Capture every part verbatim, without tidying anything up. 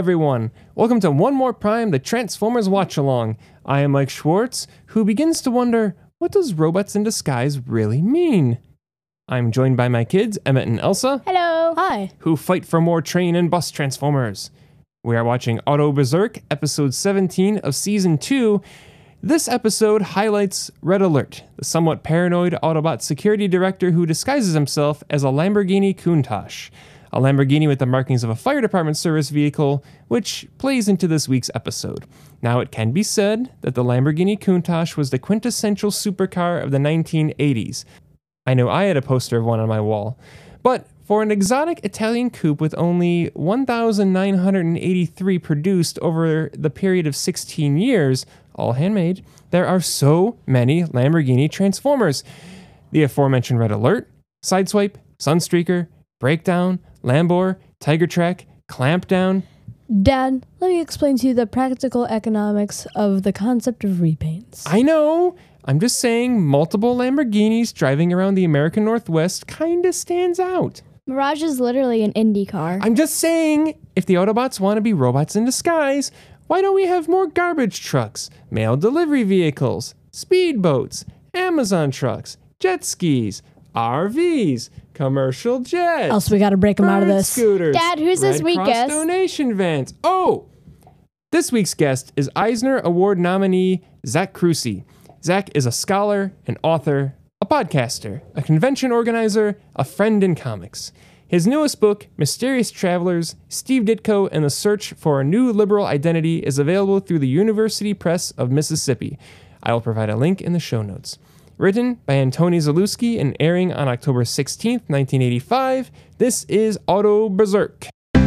everyone. Welcome to One More Prime, the Transformers Watch Along. I am Mike Schwartz, who begins to wonder, what does robots in disguise really mean? I'm joined by my kids, Emmett and Elsa. Hello. Hi. Who fight for more train and bus Transformers. We are watching Auto Berserk, episode seventeen of season two. This episode highlights Red Alert, the somewhat paranoid Autobot security director who disguises himself as a Lamborghini Countach, a Lamborghini with the markings of a fire department service vehicle, which plays into this week's episode. Now, it can be said that the Lamborghini Countach was the quintessential supercar of the nineteen eighties. I know I had a poster of one on my wall. But for an exotic Italian coupe with only one thousand nine hundred eighty-three produced over the period of sixteen years, all handmade, there are so many Lamborghini Transformers. The aforementioned Red Alert, Sideswipe, Sunstreaker, Breakdown, Lambor, Tiger Track, Clampdown. Dad, let me explain to you the practical economics of the concept of repaints. I know. I'm just saying multiple Lamborghinis driving around the American Northwest kinda stands out. Mirage is literally an Indy car. I'm just saying, if the Autobots want to be robots in disguise, why don't we have more garbage trucks, mail delivery vehicles, speedboats, Amazon trucks, jet skis, R Vs, commercial jets. Else we gotta break them out of bird this. Scooters, Dad, who's Red this week's Cross guest? donation vans. Oh, this week's guest is Eisner Award nominee Zach Crucy. Zach is a scholar, an author, a podcaster, a convention organizer, a friend in comics. His newest book, Mysterious Travelers, Steve Ditko and the Search for a New Liberal Identity, is available through the University Press of Mississippi. I will provide a link in the show notes. Written by Antoni Zalewski and airing on October sixteenth, nineteen eighty-five, this is Auto Berserk.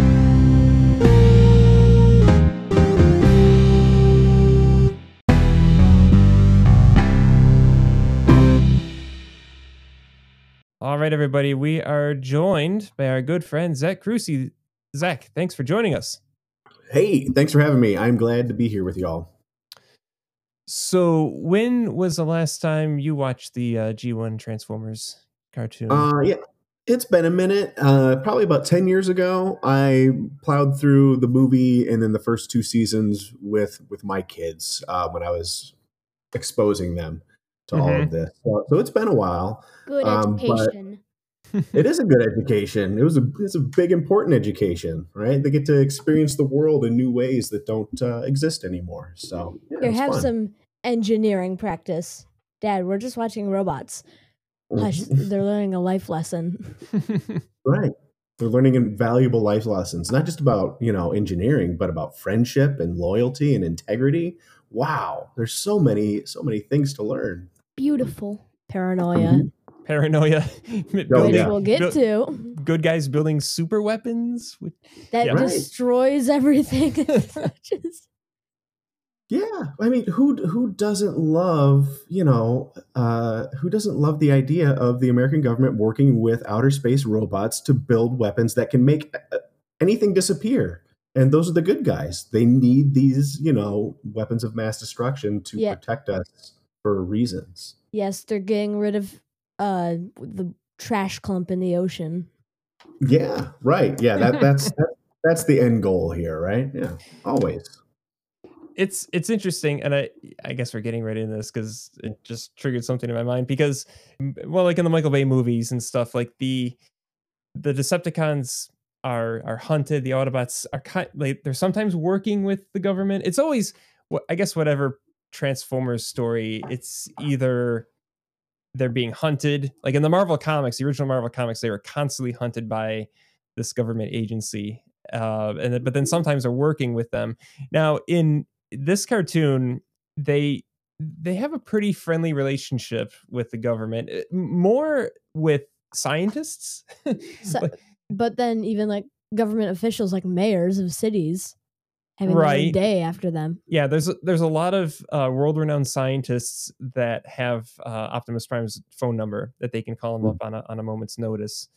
All right, everybody, we are joined by our good friend, Zach Crucy. Zach, thanks for joining us. Hey, thanks for having me. I'm glad to be here with y'all. So when was the last time you watched the uh, G one Transformers cartoon? Uh, yeah, it's been a minute. Uh, probably about ten years ago, I plowed through the movie and then the first two seasons with, with my kids uh, when I was exposing them to mm-hmm. all of this. So, so it's been a while. Good um, education. It is a good education. It was a it's a big important education, right? They get to experience the world in new ways that don't uh, exist anymore. So yeah, Here, have fun. some engineering practice. Dad, we're just watching robots. Hush, they're learning a life lesson. Right. They're learning invaluable life lessons, not just about, you know, engineering, but about friendship and loyalty and integrity. Wow. There's so many, so many things to learn. Beautiful. Paranoia. Paranoia. Which Oh, yeah. we'll get Buil- to. Good guys building super weapons. That Yeah. Right. destroys everything it touches. Yeah. I mean, who who doesn't love, you know, uh, who doesn't love the idea of the American government working with outer space robots to build weapons that can make uh, anything disappear? And those are the good guys. They need these, you know, weapons of mass destruction to Yeah. protect us for reasons. Yes, they're getting rid of uh the trash clump in the ocean. Yeah, right. Yeah, that that's that, that's the end goal here, right? Yeah, always. It's it's interesting, and I I guess we're getting right into this because it just triggered something in my mind. Because, well, like in the Michael Bay movies and stuff, like the the Decepticons are are hunted. The Autobots are kind like they're sometimes working with the government. It's always, I guess, whatever Transformers story. It's either they're being hunted, like in the Marvel comics, the original Marvel comics, they were constantly hunted by this government agency, uh, and but then sometimes they're working with them. Now in this cartoon, they they have a pretty friendly relationship with the government, more with scientists. So, But- but then even like government officials like mayors of cities having Right. their day after them. yeah, there's a, there's a lot of uh, world-renowned scientists that have uh, Optimus Prime's phone number that they can call him up on a on a moment's notice.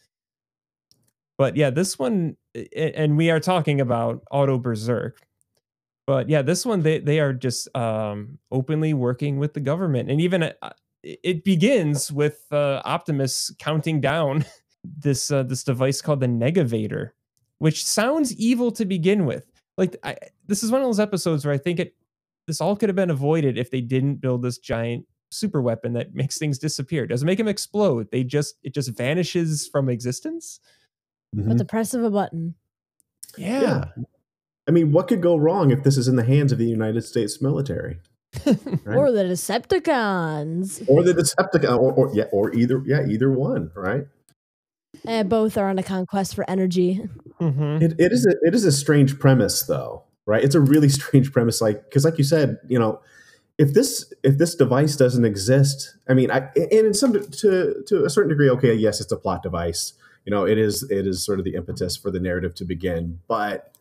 But yeah, this one, a- and we are talking about Auto Berserk. But yeah, this one, they, they are just um, openly working with the government. And even uh, it begins with uh, Optimus counting down this uh, this device called the Negavator, which sounds evil to begin with. like I, this is one of those episodes where I think it this all could have been avoided if they didn't build this giant super weapon that makes things disappear. It doesn't make them explode. They just it just vanishes from existence. Mhm. With the press of a button. Yeah. Yeah. I mean, what could go wrong if this is in the hands of the United States military? Right? Or the Decepticons. Or the Decepticon, or, or yeah, or either yeah, either one, right? And both are on a conquest for energy. Mhm. It, it is a it is a strange premise, though, right? It's a really strange premise, like because, like you said, you know, if this if this device doesn't exist, I mean, I, and in some to to a certain degree, okay, yes, it's a plot device. You know, it is it is sort of the impetus for the narrative to begin, but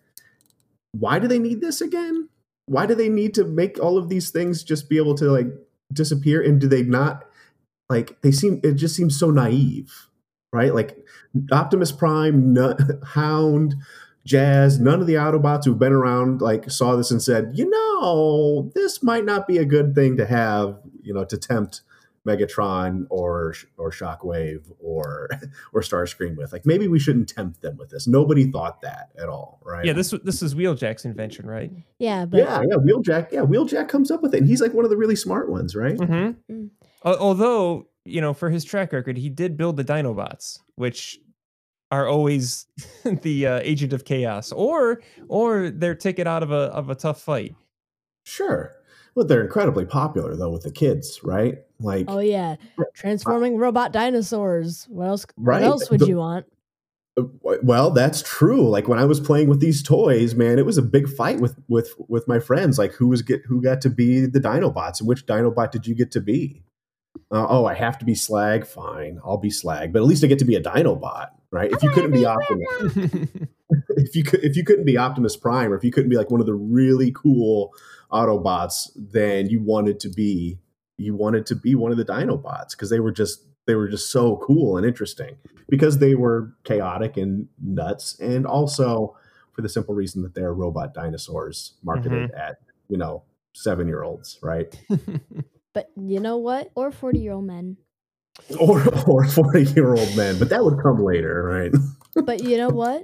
why do they need this again? Why do they need to make all of these things just be able to like disappear? And do they not like they seem? It just seems so naive, right? Like Optimus Prime, no, Hound, Jazz, none of the Autobots who've been around like saw this and said, you know, this might not be a good thing to have, you know, to tempt Megatron or or Shockwave or or Starscream with. Like maybe we shouldn't tempt them with this. Nobody thought that at all, right? Yeah, this this is Wheeljack's invention, right? Yeah, but yeah, yeah. Wheeljack, yeah, Wheeljack comes up with it, and he's like one of the really smart ones, right? Mm-hmm. Mm. Although, you know, for his track record, he did build the Dinobots, which are always the uh, agent of chaos, or or their ticket out of a of a tough fight. Sure. But they're incredibly popular though with the kids, right? Like, oh yeah, transforming robot dinosaurs. What else? Right. What else would The- you want? well, that's true. Like when I was playing with these toys, man, it was a big fight with with with my friends. Like who was get who got to be the Dinobots, and which Dinobot did you get to be? Uh, oh, I have to be Slag. Fine, I'll be Slag. But at least I get to be a Dinobot, right? If you couldn't be Optimus, if you could, if you couldn't be Optimus Prime, or if you couldn't be like one of the really cool Autobots, then you wanted to be you wanted to be one of the Dinobots because they were just they were just so cool and interesting because they were chaotic and nuts, and also for the simple reason that they're robot dinosaurs marketed at you know seven year olds, right? But you know what? Or forty year old men. Or or forty year old men, but that would come later, right? But you know what?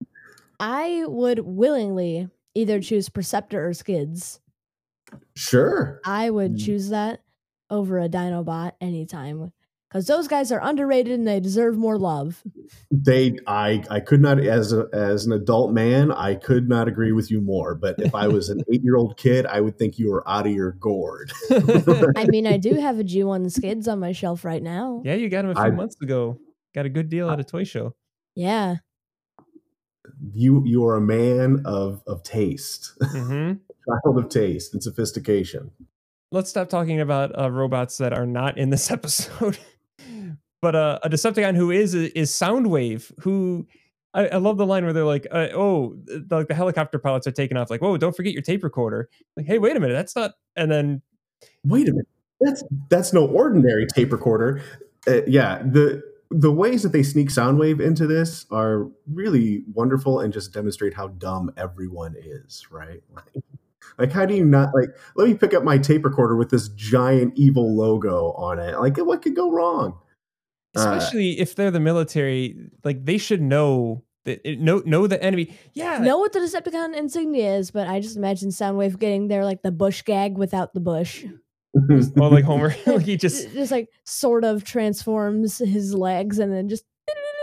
I would willingly either choose Perceptor or Skids. Sure. I would Mm. choose that over a Dinobot anytime. Because those guys are underrated and they deserve more love. They, I, I could not, as a, as an adult man, I could not agree with you more. But if I was an eight year old kid, I would think you were out of your gourd. I mean, I do have a G one Skids on my shelf right now. Yeah, you got him a few I- months ago. Got a good deal at a toy show. Yeah. You, you are a man of of taste, hmm child of taste and sophistication. Let's stop talking about uh, robots that are not in this episode. But uh, a Decepticon who is is Soundwave, who I, I love the line where they're like, uh, "Oh, the, like the helicopter pilots are taking off." Like, "Whoa, don't forget your tape recorder." Like, "Hey, wait a minute, that's not." And then, Wait a minute, that's that's no ordinary tape recorder. Uh, yeah, the the ways that they sneak Soundwave into this are really wonderful and just demonstrate how dumb everyone is, right? Like, like how do you not like? Let me pick up my tape recorder with this giant evil logo on it. Like, what could go wrong? Uh, especially if they're the military, like they should know that know know the enemy. Yeah, Know what the Decepticon insignia is, but I just imagine Soundwave getting there like the bush gag without the bush. oh, like Homer, like he just just like sort of transforms his legs and then just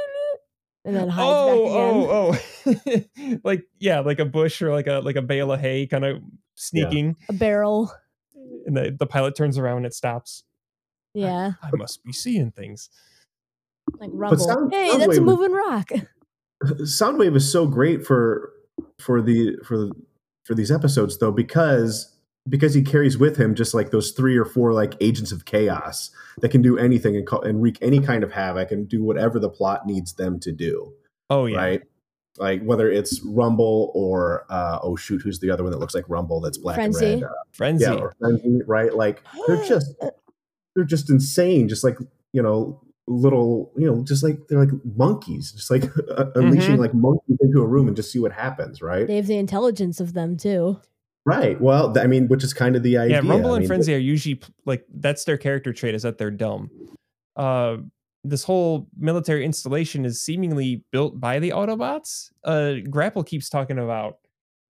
and then hides back again. oh, oh, oh, like yeah, like a bush or like a like a bale of hay, kind of sneaking. A barrel. And the, the pilot turns around and it stops. Yeah. I, I must be seeing things. Like rumble. Sound- hey, Soundwave that's a was- moving rock. Soundwave is so great for for the for for these episodes though because because he carries with him just like those three or four like agents of chaos that can do anything and, co- and wreak any kind of havoc and do whatever the plot needs them to do. Oh yeah, Right? Like whether it's Rumble or uh, oh shoot, who's the other one that looks like Rumble that's black Frenzy. and red? Uh, frenzy. yeah, or Frenzy, right? Like they're just they're just insane, just like you know little you know just like they're like monkeys, just like uh, unleashing Mhm. like monkeys into a room and just see what happens, right? They have the intelligence of them too. Right. Well, th- I mean, which is kind of the idea. Yeah, Rumble I and mean, Frenzy are usually p- like that's their character trait is that they're dumb. Uh, this whole military installation is seemingly built by the Autobots. Uh, Grapple keeps talking about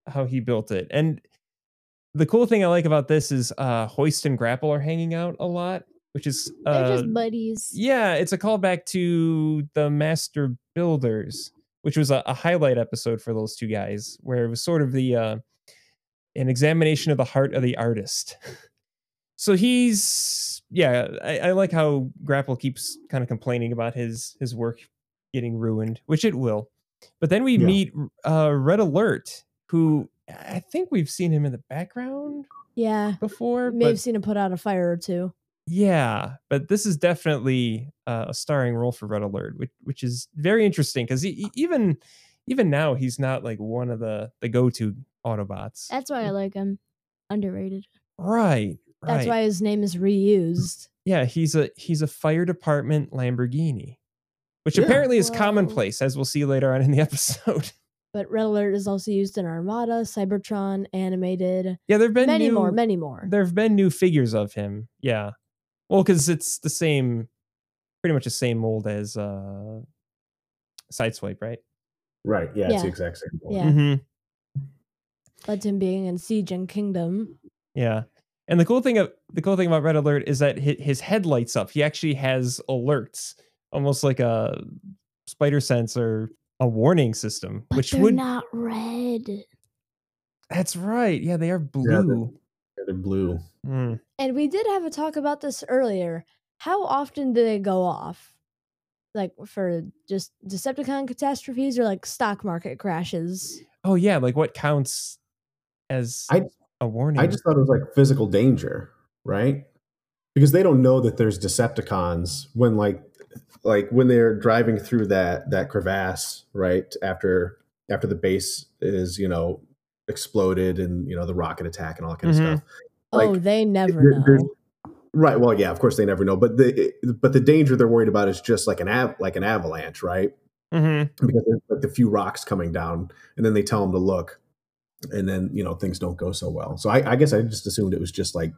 how he built it. And the cool thing I like about this is uh, Hoist and Grapple are hanging out a lot, which is They're uh, just buddies. yeah, it's a callback to the Master Builders, which was a, a highlight episode for those two guys, where it was sort of the uh, an examination of the heart of the artist. So he's yeah, I, I like how Grapple keeps kind of complaining about his his work getting ruined, which it will. But then we Yeah. meet uh, Red Alert, who I think we've seen him in the background Yeah. before. May have But seen him put out a fire or two. yeah, but this is definitely uh, a starring role for Red Alert, which which is very interesting because he, he- even even now he's not like one of the the go to Autobots. That's why I like him. Underrated. Right, right. That's why his name is reused. Yeah, he's a he's a fire department Lamborghini, which Yeah. apparently is Whoa. commonplace, as we'll see later on in the episode. But Red Alert is also used in Armada, Cybertron, Animated, Yeah, there've been many new, more, many more. There have been new figures of him. Yeah, well, because it's the same, pretty much the same mold as uh, Sideswipe, right? Right. Yeah, it's the Yeah. exact same one. Yeah. Mm-hmm. Led to him being in Siege and Kingdom. Yeah. And the cool thing of the cool thing about Red Alert is that his, his head lights up. He actually has alerts, almost like a spider sense or a warning system, But which they're would not red. that's right. Yeah, they are Yeah, they're- blue. They're blue. Mm. And we did have a talk about this earlier. How often do they go off? Like for just Decepticon catastrophes or like stock market crashes? Oh yeah, like what counts as I a warning? I just thought it was like physical danger, right? Because they don't know that there's Decepticons when like like when they're driving through that that crevasse, right? After after the base is, you know, exploded and, you know, the rocket attack and all that kind Mhm. of stuff. Like, oh, they never there- there's- know. Right. Well, yeah, of course they never know, but the but the danger they're worried about is just like an av- like an avalanche, right? Mm-hmm. Because there's like the few rocks coming down, and then they tell them to look, and then you know things don't go so well. So I, I guess I just assumed it was just like,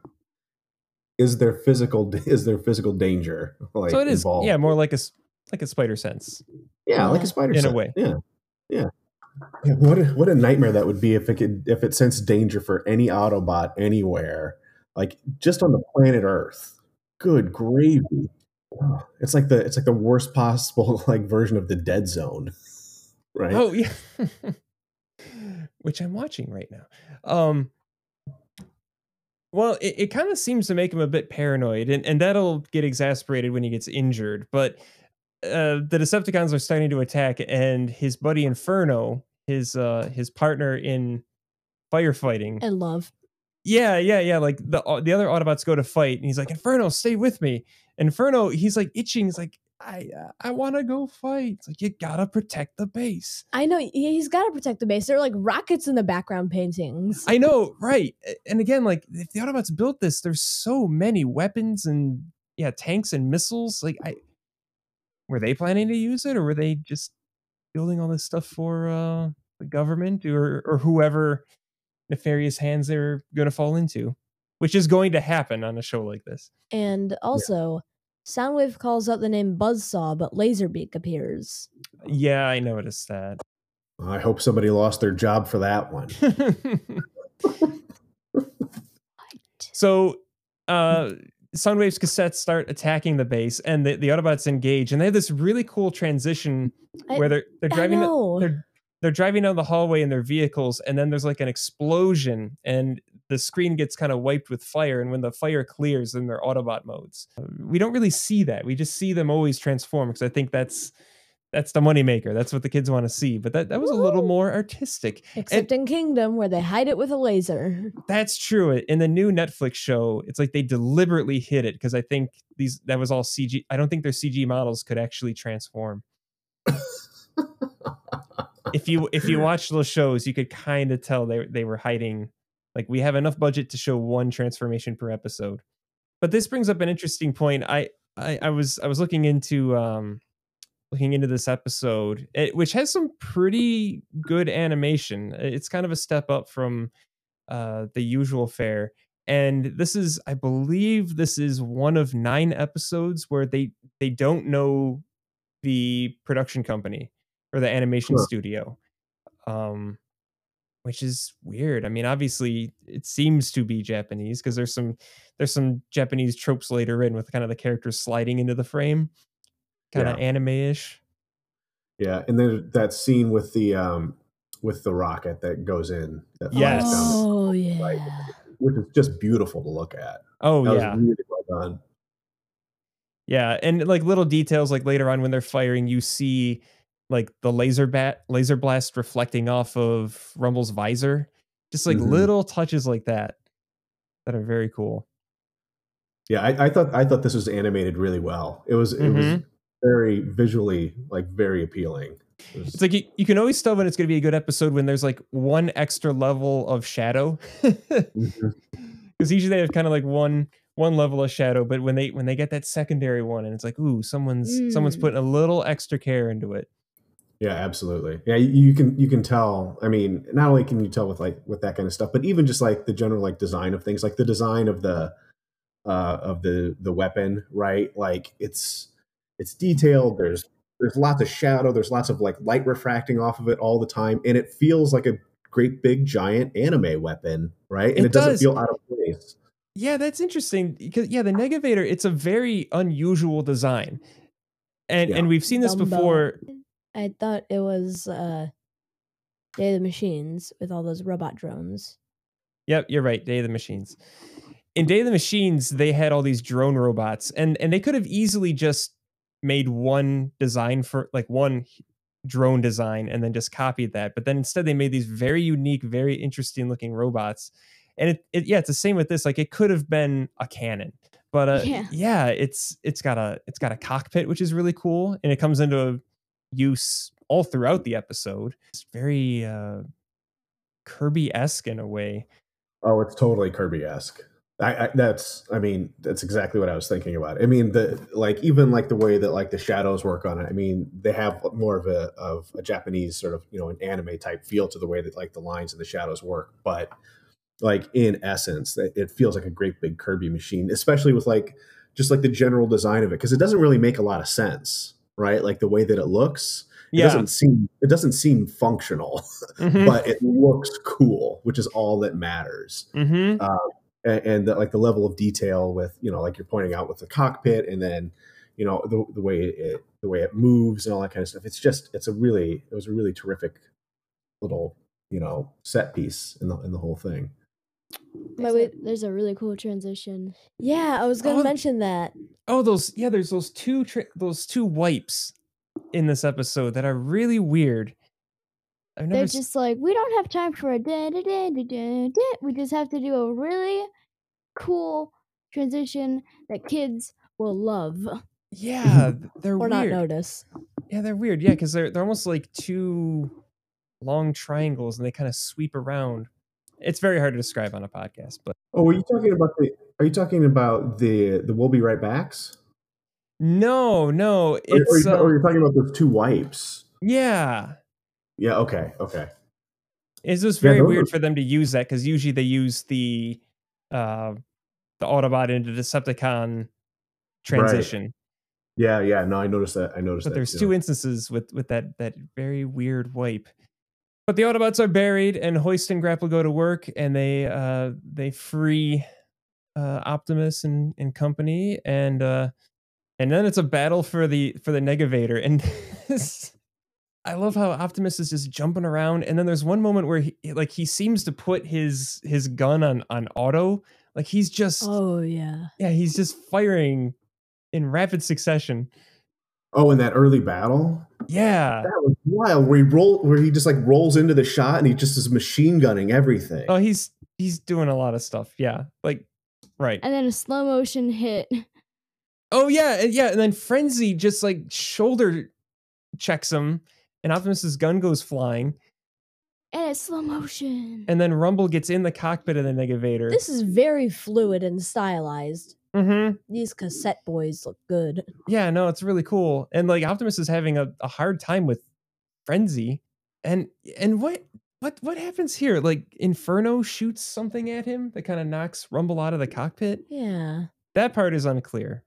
is there physical is there physical danger like So it is, involved? yeah, more like a s- like a spider sense. yeah, like Yeah. a spider In a sense. way. Yeah, yeah. Yeah, what a, what a nightmare that would be if it could if it sensed danger for any Autobot anywhere, like just on the planet Earth. Good gravy! Oh, it's like the it's like the worst possible like version of the Dead Zone, right? Oh yeah, which I'm watching right now. Um, well, it, it kind of seems to make him a bit paranoid, and, and that'll get exasperated when he gets injured. But uh, the Decepticons are starting to attack, and his buddy Inferno, his uh, his partner in firefighting, And love. yeah, yeah, yeah. Like the uh, the other Autobots go to fight, and he's like, "Inferno, stay with me." Inferno, he's like itching. He's like, "I, uh, I want to go fight." It's like you gotta protect the base. I know he- he's got to protect the base. There are like rockets in the background paintings. I know, right? A- And again, like if the Autobots built this, there's so many weapons and yeah, tanks and missiles. Like, I were they planning to use it, or were they just building all this stuff for uh, the government or or whoever nefarious hands they're going to fall into, which is going to happen on a show like this. And also, Soundwave calls out the name Buzzsaw, but Laserbeak appears. Yeah, I noticed that. I hope somebody lost their job for that one. So, uh, Soundwave's cassettes start attacking the base, and the, the Autobots engage, and they have this really cool transition I- where they're they're I driving know. they're they're driving down the hallway in their vehicles, and then there's like an explosion, and the screen gets kind of wiped with fire, and when the fire clears, then they're Autobot modes. We don't really see that. We just see them always transform because I think that's that's the moneymaker. That's what the kids want to see. But that, that was a little Woohoo. more artistic. Except in Kingdom, where they hide it with a laser. That's true. In the new Netflix show, it's like they deliberately hid it because I think these that was all C G. I don't think their C G models could actually transform. if you if you watch those shows, you could kind of tell they they were hiding. Like, we have enough budget to show one transformation per episode. But this brings up an interesting point. I I, I was I was looking into um looking into this episode, it, which has some pretty good animation. It's kind of a step up from uh, the usual fare. And this is, I believe, this is one of nine episodes where they they don't know the production company or the animation Sure. studio. Um, which is weird. I mean, obviously it seems to be Japanese because there's some there's some Japanese tropes later in with kind of the characters sliding into the frame, kind of Yeah. anime-ish. Yeah, and then that scene with the um with the rocket that goes in, that flies Yes. down the- Oh yeah. which is just beautiful to look at. Oh That yeah. was really well done. Yeah, and like little details like later on when they're firing, you see like the laser bat laser blast reflecting off of Rumble's visor. Just like Mhm. little touches like that that are very cool. Yeah, I, I thought I thought this was animated really well. It was it was Mhm. very visually like very appealing. It was- It's like you, you can always tell when it's going to be a good episode when there's like one extra level of shadow. Mhm. Because usually they have kind of like one one level of shadow, but when they when they get that secondary one and it's like, ooh, someone's someone's Mm. putting a little extra care into it. Yeah, absolutely. Yeah, you, you can you can tell. I mean, not only can you tell with like with that kind of stuff, but even just like the general like design of things, like the design of the uh of the the weapon, right? Like it's it's detailed. There's there's lots of shadow. There's lots of like light refracting off of it all the time, and it feels like a great big giant anime weapon, right? And It it, doesn't does. feel out of place. Yeah, that's interesting because yeah, the Negavator, it's a very unusual design. And Yeah. and we've seen this Dumbo. before. I thought it was uh Day of the Machines with all those robot drones. Yep, you're right. Day of the Machines. In Day of the Machines, they had all these drone robots, and and they could have easily just made one design for like one drone design and then just copied that. But then instead, they made these very unique, very interesting looking robots. And it, it yeah, it's the same with this. Like it could have been a cannon, but uh, yeah. Yeah. it's it's got a it's got a cockpit, which is really cool, and it comes into use all throughout the episode. It's very uh, Kirby-esque in a way. Oh, it's totally Kirby-esque. I, I, that's, I mean, that's exactly what I was thinking about. I mean, the like even like the way that like the shadows work on it. I mean, they have more of a of a Japanese sort of you know an anime type feel to the way that like the lines and the shadows work. But like in essence, it, it feels like a great big Kirby machine, especially with like just like the general design of it, because it doesn't really make a lot of sense, right? Like the way that it looks. It Yeah. doesn't seem it doesn't seem functional, Mhm. but it looks cool, which is all that matters. Mhm. Um, and, and the, like the level of detail with you know like you're pointing out with the cockpit, and then you know the the way it the way it moves and all that kind of stuff. It's just it's a really it was a really terrific little you know set piece in the in the whole thing. But wait, There's a really cool transition. yeah, I was gonna Oh, mention that. Oh, those yeah, there's those two tri- those two wipes in this episode that are really weird. I've never They're s- just like, we don't have time for a da da da da da da. We just have to do a really cool transition that kids will love. yeah, they're Or weird. not notice. Yeah, they're weird. Yeah, because they're they're almost like two long triangles, and they kind of sweep around. It's very hard to describe on a podcast, but Oh, are you talking about the? Are you talking about the the We'll Be Right Backs? no, no, Or, or, it's you, or um, you're talking about those two wipes? yeah. Yeah. Okay. Okay. It's just Yeah, very those weird are- for them to use that because usually they use the uh, the Autobot into Decepticon transition. Yeah. Yeah. No, I noticed that. I noticed But that. there's too. two instances with with that that very weird wipe. But the Autobots are buried, and Hoist and Grapple go to work, and they uh, they free uh, Optimus and, and company, and uh, and then it's a battle for the for the Negavator. And this, I love how Optimus is just jumping around, and then there's one moment where he like he seems to put his his gun on on auto, like he's just Oh yeah. yeah he's just firing in rapid succession. Oh, in that early battle, Yeah. that was wild. Where he roll, where he just like rolls into the shot, and he just is machine gunning everything. Oh, he's he's doing a lot of stuff. Yeah, like right. And then a slow motion hit. Oh yeah, and yeah, and then Frenzy just like shoulder checks him, and Optimus's gun goes flying, And it's slow motion. and then Rumble gets in the cockpit of the Negavator. This is very fluid and stylized. Mm-hmm. These cassette boys look good. Yeah, no, it's really cool, and like Optimus is having a, a hard time with Frenzy, and and what what what happens here? Like Inferno shoots something at him that kind of knocks Rumble out of the cockpit. Yeah. That part is unclear.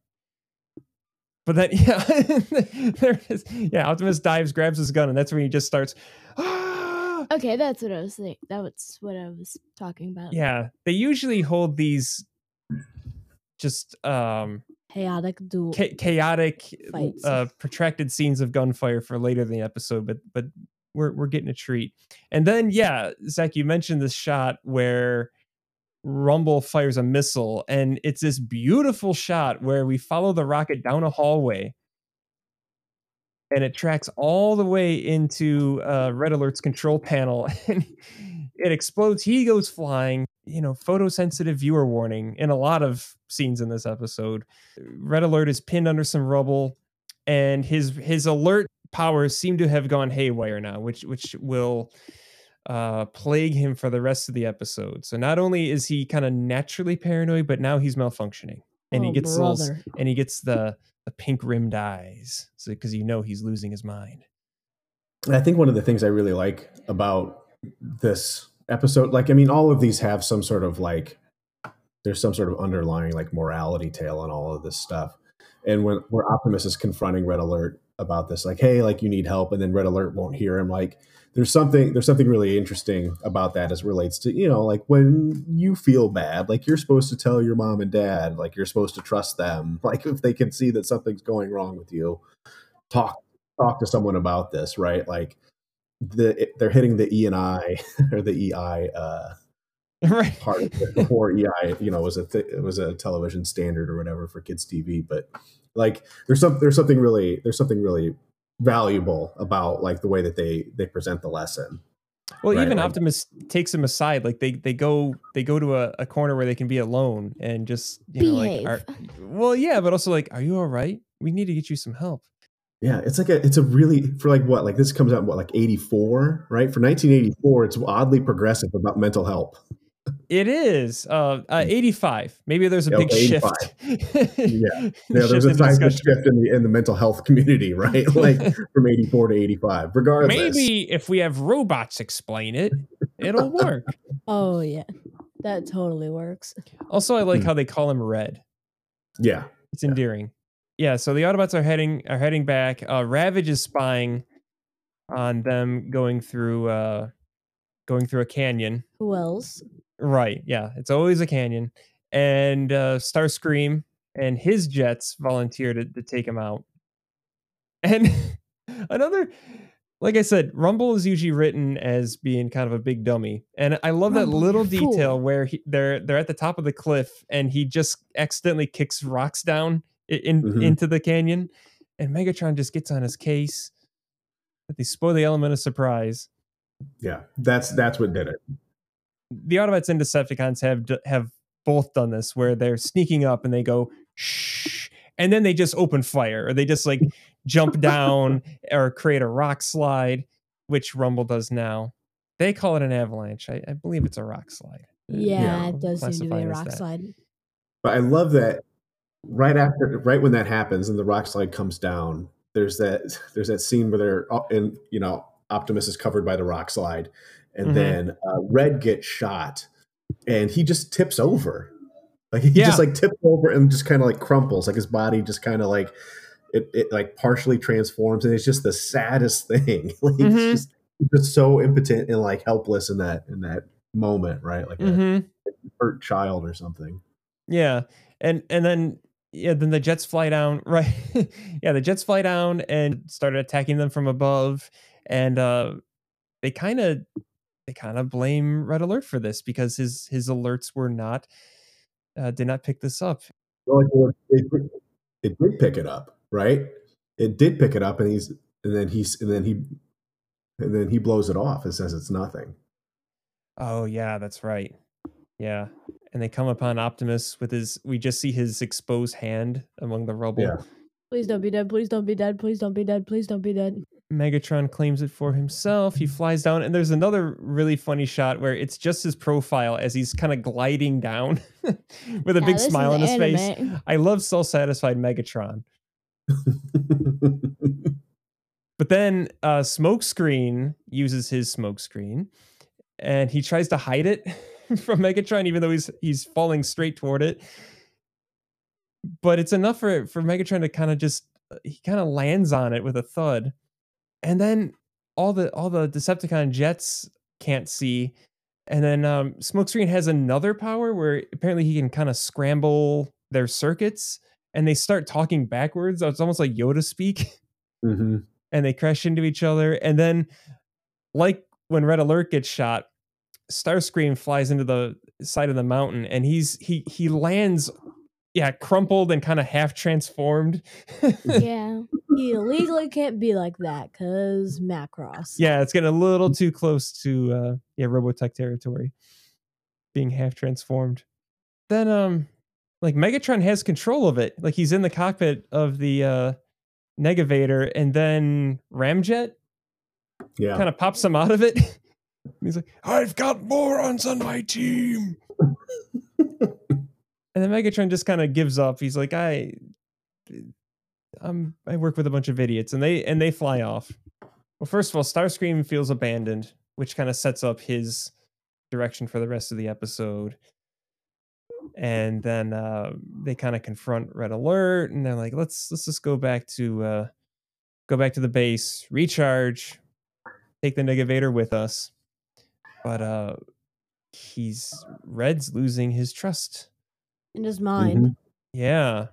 But then, yeah, there it is. Yeah, Optimus dives, grabs his gun, and that's when he just starts. Ah! Okay, that's what I was thinking. That's what I was talking about. Yeah, they usually hold these just um, Chaotic duel. cha- chaotic, Fights. uh, protracted scenes of gunfire for later in the episode, but but we're we're getting a treat. And then yeah, Zach, you mentioned this shot where Rumble fires a missile, and it's this beautiful shot where we follow the rocket down a hallway, and it tracks all the way into uh, Red Alert's control panel, and it explodes. He goes flying. You know, photosensitive viewer warning in a lot of scenes in this episode. Red Alert is pinned under some rubble, and his his alert powers seem to have gone haywire now, which which will uh, plague him for the rest of the episode. So not only is he kind of naturally paranoid, but now he's malfunctioning, and Oh, he gets those, brother. and he gets the the pink rimmed eyes, so because you know he's losing his mind. I think one of the things I really like about this episode, like, I mean, all of these have some sort of like, there's some sort of underlying like morality tale on all of this stuff. And when where Optimus is confronting Red Alert about this, like, hey, like you need help, and then Red Alert won't hear him. Like, there's something there's something really interesting about that as it relates to, you know, like when you feel bad, like you're supposed to tell your mom and dad, like you're supposed to trust them. Like if they can see that something's going wrong with you, talk talk to someone about this, right? Like the they're hitting the E and I or the E I uh, Right. part of it before E I, you know, was a th- it was a television standard or whatever for kids T V. But like there's some there's something really there's something really valuable about like the way that they they present the lesson. Well, Right, even like- Optimus takes him aside. Like they they go they go to a, a corner where they can be alone and just you know like Behave. are, well yeah, but also like, are you all right? We need to get you some help. Yeah, it's like a it's a really for like what like this comes out in what like eighty-four, right? For nineteen eighty-four, it's oddly progressive about mental health. It is uh, uh eighty-five. Maybe there's a big Okay, shift. Yeah, there's a Shift in seismic discussion. shift in the in the mental health community, right? Like from eighty-four to eighty-five. Regardless, Maybe if we have robots explain it, it'll work. Oh yeah, that totally works. Also, I like Hmm. how they call him Red. yeah, It's endearing. Yeah, so the Autobots are heading are heading back. Uh, Ravage is spying on them going through uh, going through a canyon. Who else? Right. Yeah, it's always a canyon. And uh, Starscream and his jets volunteer to, to take him out. And another, like I said, Rumble is usually written as being kind of a big dummy, and I love that Rumble, little you fool. detail where he, they're they're at the top of the cliff, and he just accidentally kicks rocks down i- in Mhm. into the canyon, and Megatron just gets on his case. But they spoil the element of surprise. yeah. That's that's what did it. The Autobots and Decepticons have d- have both done this, where they're sneaking up and they go shh, and then they just open fire, or they just like jump down or create a rock slide, which Rumble does now. They call it an avalanche. I, I believe it's a rock slide. Yeah, Yeah, it does seem to be classify a it as rock that. slide. But I love that right after, right when that happens and the rock slide comes down, there's that there's that scene where they're up and you know Optimus is covered by the rock slide, and Mhm. then uh, Red gets shot, and he just tips over, like he Yeah. just like tips over and just kind of like crumples, like his body just kind of like it, it like partially transforms, and it's just the saddest thing. Like Mhm. it's just just so impotent and like helpless in that in that moment, right? Like a Mm-hmm. hurt child or something. Yeah, and and then yeah, then the jets fly down. Right, yeah, the jets fly down and started attacking them from above, and uh, they kind of they kind of blame Red Alert for this because his his alerts were not uh, did not pick this up. Well, like, well, it, it did pick it up, right? It did pick it up, and he's and then he's and then he and then he blows it off and says it's nothing. Oh yeah, that's right. Yeah, and they come upon Optimus with his. We just see his exposed hand among the rubble. Yeah. Please don't be dead. Please don't be dead. Please don't be dead. Please don't be dead. Megatron claims it for himself. He flies down, and there's another really funny shot where it's just his profile as he's kind of gliding down with a Yeah, big this is smile on his face. anime. I love self-satisfied Megatron. But then uh, Smokescreen uses his smokescreen, and he tries to hide it from Megatron, even though he's he's falling straight toward it. But it's enough for for Megatron to kind of just he kind of lands on it with a thud, and then all the all the Decepticon jets can't see. And then um, Smokescreen has another power where apparently he can kind of scramble their circuits, and they start talking backwards. It's almost like Yoda speak. Mm-hmm. And they crash into each other. And then, like when Red Alert gets shot, Starscream flies into the side of the mountain, and he's he he lands, yeah, crumpled and kind of half transformed. Yeah. He legally can't be like that because Macross. Yeah, it's getting a little too close to uh, yeah Robotech territory, being half transformed. Then um, like Megatron has control of it. Like he's in the cockpit of the uh, Negavator, and then Ramjet Yeah. kind of pops him out of it. He's like, I've got morons on my team. And then Megatron just kind of gives up. He's like, I I'm I work with a bunch of idiots, and they and they fly off. Well, first of all, Starscream feels abandoned, which kind of sets up his direction for the rest of the episode. And then uh, they kind of confront Red Alert, and they're like, let's let's just go back to uh, go back to the base, recharge, take the Negavator with us. But uh, he's Red's losing his trust. In his mind. Yeah.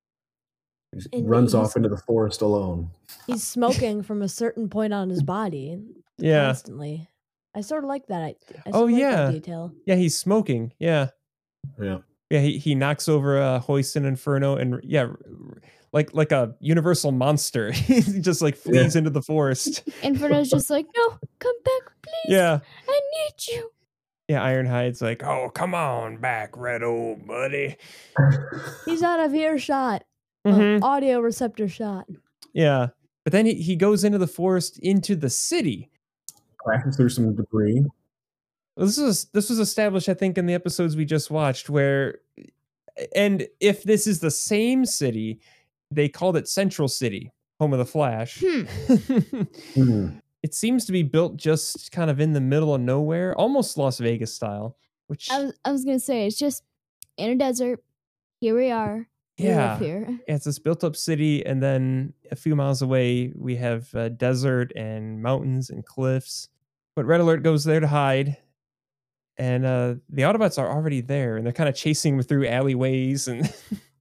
He just And runs he's- off into the forest alone. He's smoking from a certain point on his body. Yeah. Constantly. I sort of like that. I, I sort Oh, of like yeah. that detail. Yeah, he's smoking. Yeah. Yeah. Yeah, he, he knocks over uh, Hoist and Inferno, and yeah, r- r- like like a universal monster. He just like flees into the forest. Inferno's just like, no, come back, please. Yeah. I need you. Yeah, Ironhide's like, oh, come on back, Red old buddy. He's out of earshot. Uh, Mhm. audio receptor shot. Yeah. But then he, he goes into the forest, into the city. Crashes through some debris. Well, this was this was established, I think, in the episodes we just watched, where, and if this is the same city, they called it Central City, home of the Flash. Hmm. Hmm. It seems to be built just kind of in the middle of nowhere, almost Las Vegas style. Which, I was, I was gonna say it's just in a desert. Here we are. We yeah, live here. yeah, it's this built-up city, and then a few miles away we have uh, desert and mountains and cliffs. But Red Alert goes there to hide. And uh, the Autobots are already there, and they're kind of chasing him through alleyways and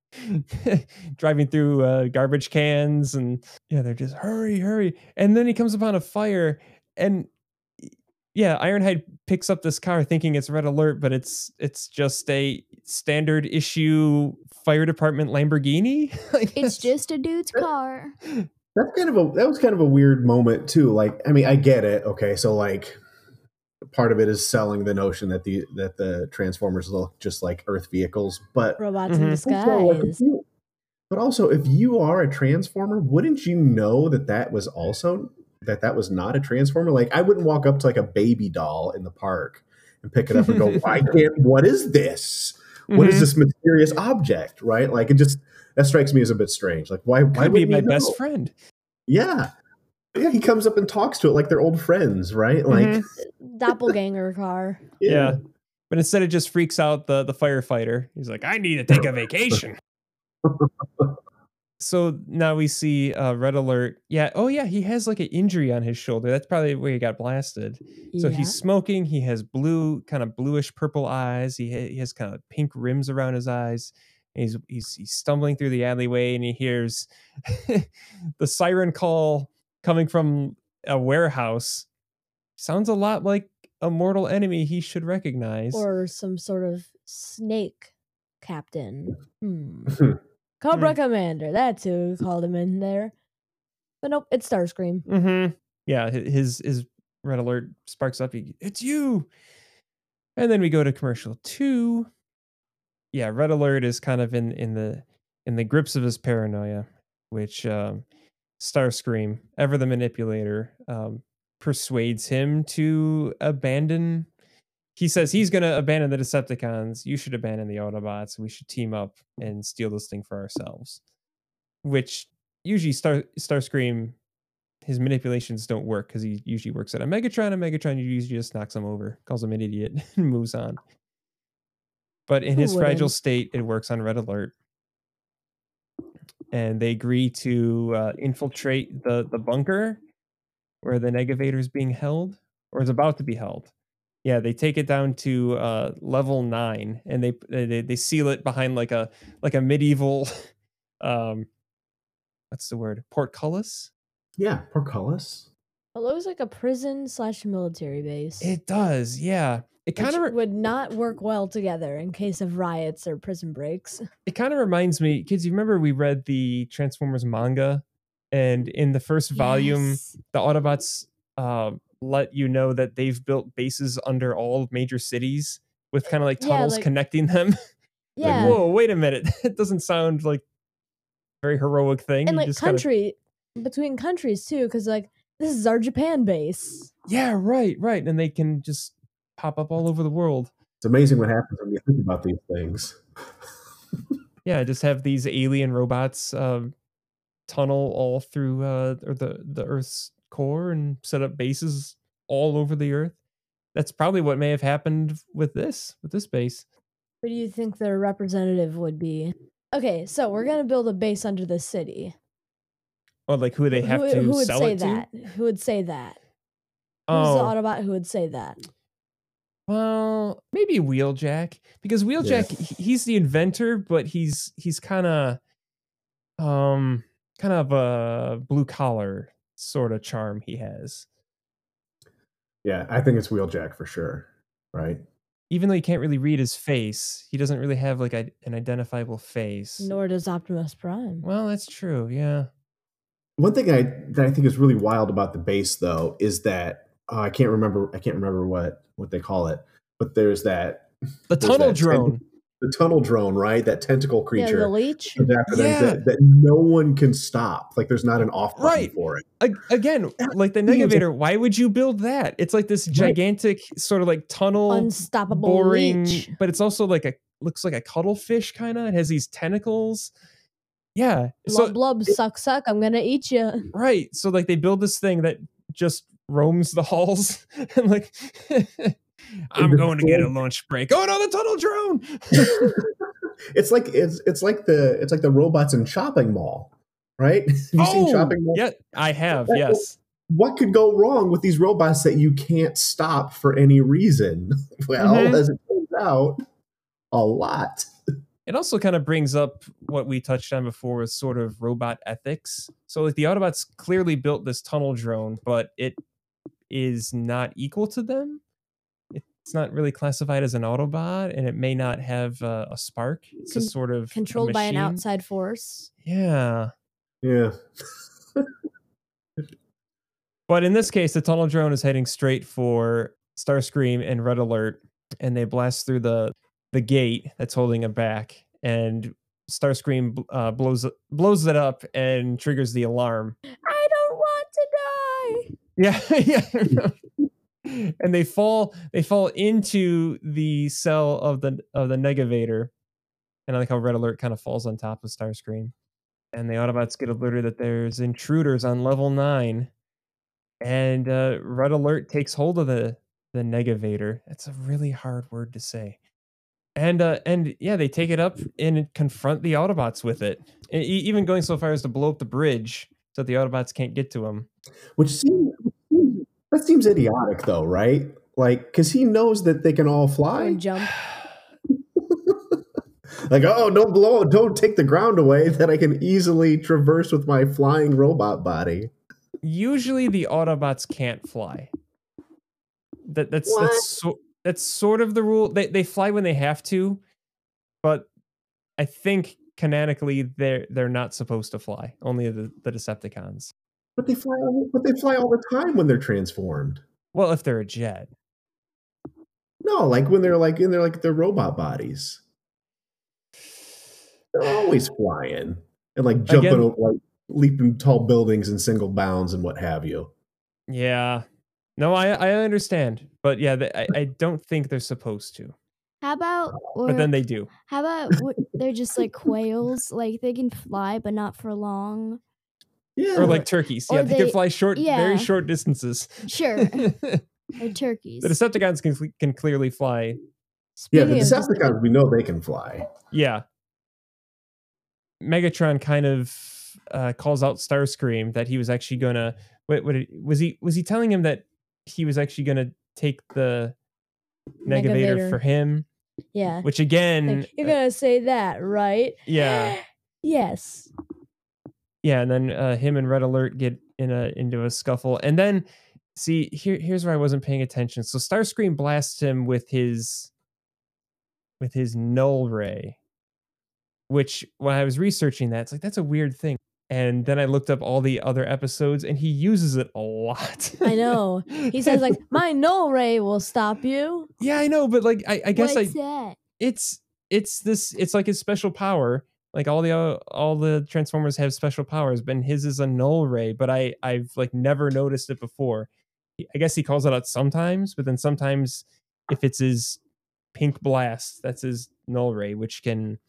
driving through uh, garbage cans, and yeah, they're just hurry, hurry. And then he comes upon a fire, and yeah, Ironhide picks up this car thinking it's Red Alert, but it's it's just a standard issue fire department Lamborghini. I It's guess. just a dude's car. That's kind of a that was kind of a weird moment too. Like, I mean, I get it. Okay, so like part of it is selling the notion that the that the Transformers look just like Earth vehicles, but Robots Mhm. in also, like, if disguise. you- but also if you are a Transformer, wouldn't you know that that was also that that was not a Transformer? Like, I wouldn't walk up to like a baby doll in the park and pick it up and go, "I can't. What is this? What is Mhm. this mysterious object?" Right? Like, it just that strikes me as a bit strange. Like, why? Why Could be would my know? best friend. Yeah. Yeah, he comes up and talks to it like they're old friends, right? Like, Mhm. Doppelganger car. Yeah. But instead it just freaks out the, the firefighter. He's like, I need to take a vacation. So now we see uh, Red Alert. Yeah. Oh, yeah. He has like an injury on his shoulder. That's probably where he got blasted. So Yeah. he's smoking. He has blue, kind of bluish purple eyes. He, ha- he has kind of pink rims around his eyes. And he's, he's, he's stumbling through the alleyway, and he hears the siren call coming from a warehouse. Sounds a lot like a mortal enemy he should recognize. Or some sort of snake captain. Hmm. Cobra Commander. That's who called him in there. But nope, it's Starscream. Mm-hmm. Yeah, hi- his his Red Alert sparks up. He, it's you. And then we go to commercial two. Yeah, Red Alert is kind of in in the in the grips of his paranoia, which um, Starscream, ever the manipulator, um, persuades him to abandon. He says he's going to abandon the Decepticons. You should abandon the Autobots. We should team up and steal this thing for ourselves. Which usually Star Starscream, his manipulations don't work because he usually works at a Megatron, and Megatron usually just knocks him over, calls him an idiot, and moves on. But in Who his fragile wouldn't? state, it works on Red Alert. And they agree to uh, infiltrate the, the bunker where the Negavator is being held, or is about to be held. Yeah, they take it down to uh, level nine, and they, they they seal it behind like a like a medieval, um, what's the word? Portcullis. Yeah, portcullis. It looks like a prison slash military base. It does, yeah. It kind which of would not work well together in case of riots or prison breaks. it kind of reminds me, kids. You remember we read the Transformers manga, and in the first volume, Yes. the Autobots uh, let you know that they've built bases under all major cities with kind of like Yeah, tunnels like- connecting them. Yeah. Like, whoa, wait a minute. That doesn't sound like a very heroic thing. And You like just kinda- country, between countries too, because like this is our Japan base. yeah, right, right. And they can just pop up all over the world. It's amazing what happens when you think about these things. Yeah, just have these alien robots um, tunnel all through uh, or the, the Earth's core and set up bases all over the Earth. That's probably what may have happened with this, with this base. Who do you think their representative would be? Okay, so we're gonna build a base under the city. Or like who they have who, to who would sell say it that? to. Who would say that? Who's Oh, the Autobot who would say that? well, maybe Wheeljack, because Wheeljack he- he's the inventor, but he's he's kind of um kind of a blue collar sort of charm he has. Yeah, I think it's Wheeljack for sure. Right? Even though you can't really read his face, he doesn't really have like a, an identifiable face. Nor does Optimus Prime. Well, that's true. Yeah. One thing I that I think is really wild about the base, though, is that oh, I can't remember. I can't remember what what they call it, but there's that The there's tunnel that drone. ten- the tunnel drone, right? That tentacle Yeah, creature. the leech. comes after them Yeah. that, that no one can stop. Like there's not an off button Right. for it. A- Again, like the seems- Negavator, why would you build that? It's like this gigantic sort of like tunnel, Unstoppable boring, leech. but it's also like a looks like a cuttlefish kind of. It has these tentacles. Yeah. So Blub blub, suck suck. I'm gonna eat you. right. So like they build this thing that just roams the halls and like I'm the going to get a full- lunch break. Oh no, the tunnel drone. It's like it's it's like the it's like the robots in Shopping Mall, right? Have you seen Shopping Mall? Yeah, I have. That- Yes. What could go wrong with these robots that you can't stop for any reason? Well, Mhm. as it turns out, a lot. It also kind of brings up what we touched on before with sort of robot ethics. So like the Autobots clearly built this tunnel drone, but it is not equal to them. It's not really classified as an Autobot, and it may not have uh, a spark. It's a Con- sort of a Controlled by an machine. outside force. Yeah. Yeah. But in this case, the tunnel drone is heading straight for Starscream and Red Alert, and they blast through the the gate that's holding them back, and Starscream uh, blows blows it up and triggers the alarm. I don't want to die. Yeah, yeah. And they fall they fall into the cell of the of the Negavator, and I like how Red Alert kind of falls on top of Starscream, and the Autobots get alerted that there's intruders on level nine. And uh, Red Alert takes hold of the the Negavator. That's a really hard word to say. And uh, and yeah, they take it up and confront the Autobots with it. E- even going so far as to blow up the bridge so that the Autobots can't get to him. Which seems that seems idiotic, though, right? Like, because he knows that they can all fly. And jump. Like, oh, don't blow, don't take the ground away that I can easily traverse with my flying robot body. Usually, the Autobots can't fly. That that's What? that's so, that's sort of the rule. They they fly when they have to, but I think canonically they're they're not supposed to fly. Only the, the Decepticons. But they fly, all, but they fly all the time when they're transformed. Well, if they're a jet. No, like when they're like in their like their robot bodies. They're always flying and like jumping, Again- over, like leaping tall buildings in single bounds and what have you. Yeah. No, I I understand, but yeah, they, I I don't think they're supposed to, How about or but then they do. how about what, they're just like quails, like they can fly but not for long. Yeah, Or like turkeys. or Yeah, they, can they- fly short, yeah. very short distances. Sure, the or turkeys. Decepticons can cle- can clearly fly. yeah. Speaking The of just- Decepticons, we know they can fly. Yeah. Megatron kind of uh, calls out Starscream that he was actually gonna. Wait, what did, was he? Was he telling him that he was actually gonna take the Negavator Negavator. for him, Yeah. which again, Like, you're uh, gonna say that, right? yeah. Yes. yeah, and then uh, him and Red Alert get in a into a scuffle, and then see here here's where I wasn't paying attention. So Starscream blasts him with his with his null ray, which when I was researching that, it's like that's a weird thing. And then I looked up all the other episodes, and he uses it a lot. I know. He says like, "My null ray will stop you." Yeah, I know, but like I, I guess What's I that? it's it's this it's like his special power. Like all the uh, all the Transformers have special powers, but his is a null ray. But I I've like never noticed it before. I guess he calls it out sometimes, but then sometimes if it's his pink blast, that's his null ray, which can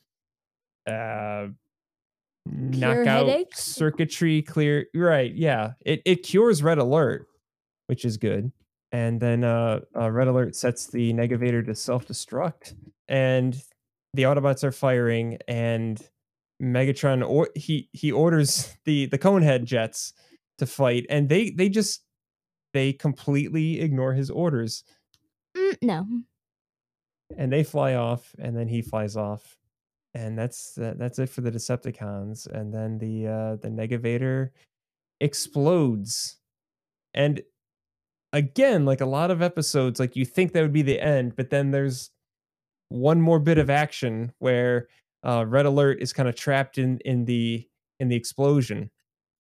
uh knock Cure out headaches? circuitry, clear. Right? Yeah, it it cures Red Alert, which is good. And then uh, uh Red Alert sets the Negavator to self destruct, and the Autobots are firing, and Megatron or he he orders the the Conehead jets to fight, and they they just they completely ignore his orders, Mm, no. and they fly off, and then he flies off, and that's uh, that's it for the Decepticons. And then the uh, the Negavator explodes, and again, like a lot of episodes, like you think that would be the end, but then there's one more bit of action where uh, Red Alert is kind of trapped in in the in the explosion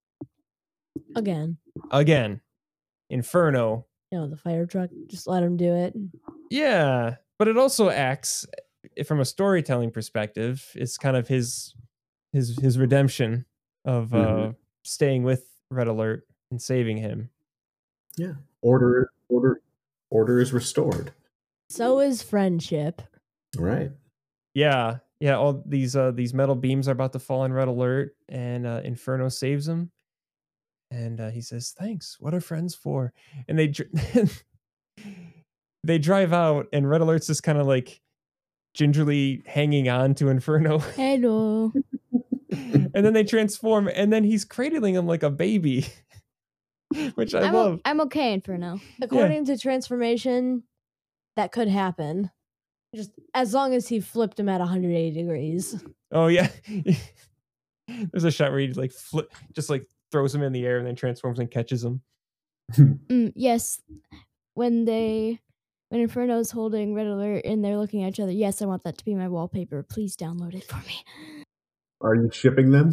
Again. again. Inferno, You know, the fire truck. Just let him do it. yeah, but it also acts eh, from a storytelling perspective. It's kind of his his his redemption of uh, Mhm. staying with Red Alert and saving him. Yeah. Order, order, order is restored. So is friendship. Right. Yeah, yeah. All these uh, these metal beams are about to fall on Red Alert, and uh, Inferno saves him. And uh, he says, "Thanks. What are friends for?" And they dr- they drive out, and Red Alert's just kind of like gingerly hanging on to Inferno, Hello. and then they transform, and then he's cradling him like a baby, which I I'm, o- love. I'm okay, Inferno. According to transformation, that could happen. Just as long as he flipped him at one hundred eighty degrees. Oh yeah, there's a shot where he like flip, just like throws him in the air, and then transforms and catches him. Mm, yes. When they, when Inferno's holding Red Alert and they're looking at each other, yes, I want that to be my wallpaper. Please download it for me. Are you shipping them?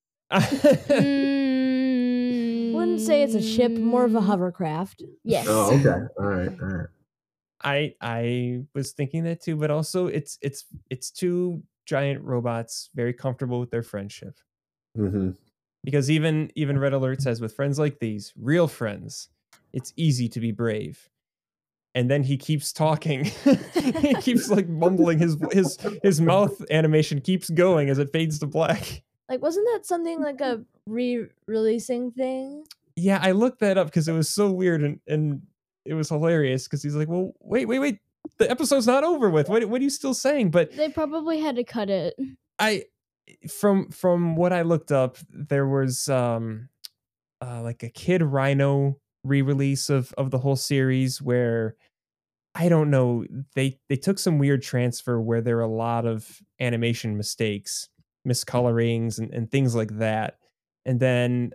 Mm, Wouldn't say it's a ship, more of a hovercraft. Yes. Oh, okay. All right. All right. I I was thinking that too, but also it's it's it's two giant robots very comfortable with their friendship. Mm-hmm. Because even even Red Alert says, with friends like these, real friends, it's easy to be brave. And then he keeps talking. He keeps like mumbling. His his his mouth animation keeps going as it fades to black. Like, wasn't that something like a re-releasing thing? Yeah, I looked that up because it was so weird, and and it was hilarious because he's like, well, wait, wait, wait. The episode's not over with. What what are you still saying? But They probably had to cut it. I from from what I looked up, there was um uh, like a Kid Rhino re-release of of the whole series where I don't know, they they took some weird transfer where there were a lot of animation mistakes, miscolorings and, and things like that. And then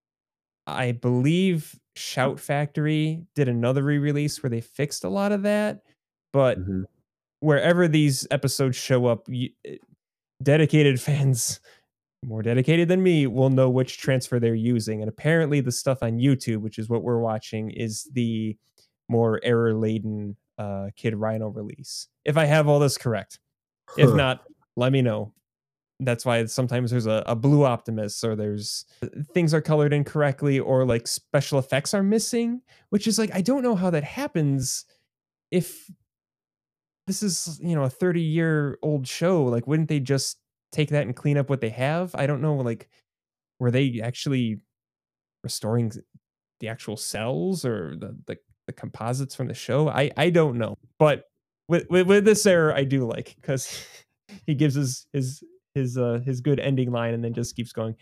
I believe Shout Factory did another re-release where they fixed a lot of that. But Mm-hmm. wherever these episodes show up, you, dedicated fans, more dedicated than me, will know which transfer they're using. And apparently the stuff on YouTube, which is what we're watching, is the more error-laden uh, Kid Rhino release. If I have all this correct. If Huh. not, let me know. That's why sometimes there's a, a Blue Optimus, or there's things are colored incorrectly, or like special effects are missing, which is like, I don't know how that happens if this is, you know, a thirty year old show. Like, wouldn't they just take that and clean up what they have? I don't know. Like, were they actually restoring the actual cells or the, the, the composites from the show? I, I don't know. But with, with, with this error, I do like, because he gives his, his, his, uh, his good ending line and then just keeps going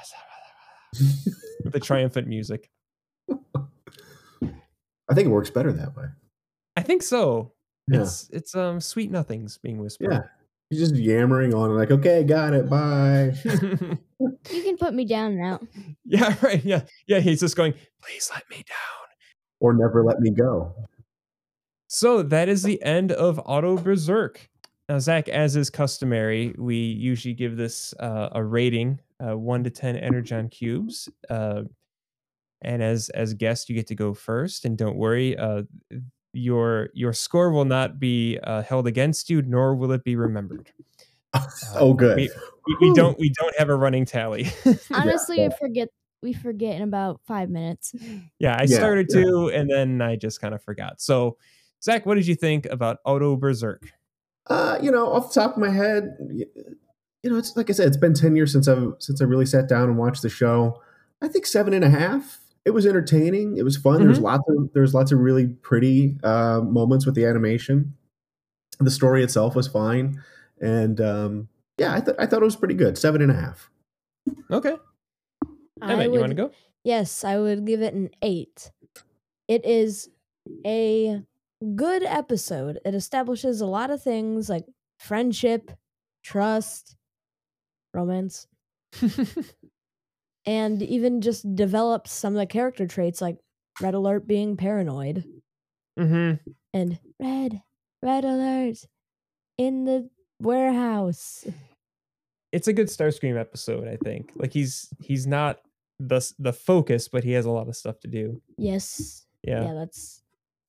with the triumphant music. I think it works better that way. I think so. Yeah. It's it's um sweet nothings being Yeah. whispered. He's just yammering on like, okay, got it. Bye. You can put me down now. Yeah, right. Yeah. Yeah. He's just going, please let me down. Or never let me go. So that is the end of Auto Berserk. Now, Zach, as is customary, we usually give this uh, a rating, uh, one to ten Energon cubes. Uh, and as as guest, you get to go first. And don't worry, uh, your your score will not be uh, held against you, nor will it be remembered. Uh, Oh, good. We, we, we don't we don't have a running tally. Honestly, Yeah. we forget we forget in about five minutes. Yeah, I Yeah, started yeah. to, and then I just kind of forgot. So, Zach, what did you think about Auto Berserk? Uh, you know, off the top of my head, y- you know, it's like I said, it's been ten years since I've since I really sat down and watched the show. I think seven and a half. It was entertaining. It was fun. There was Mhm. lots of there was lots of really pretty uh, moments with the animation. The story itself was fine, and um, yeah, I thought I thought it was pretty good. Seven and a half. Okay. I Emmett, you want to would, go? yes, I would give it an eight. It is a good episode. It establishes a lot of things like friendship, trust, romance, and even just develops some of the character traits like Red Alert being paranoid Mm-hmm. and Red, Red Alert in the warehouse. It's a good Starscream episode, I think. Like he's he's not the s- the focus, but he has a lot of stuff to do. Yes. Yeah. Yeah, that's